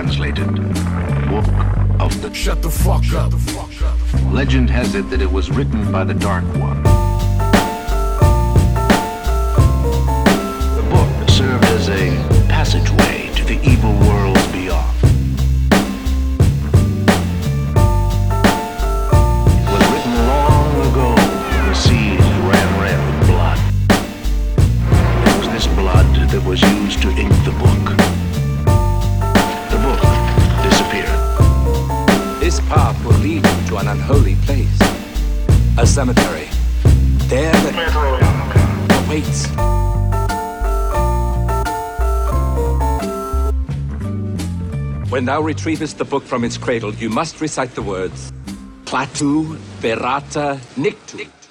translated Book of the... Shut the fuck up. Legend has it that it was written by the Dark One. The book served as a passageway to the evil worlds beyond. It was written long ago when the seas ran red with blood. It was this blood that was used to ink the book. The book disappeared. This path will lead you to an unholy place. A cemetery. There that awaits. When thou retrievest the book from its cradle, you must recite the words Klaatu Berata Niktu.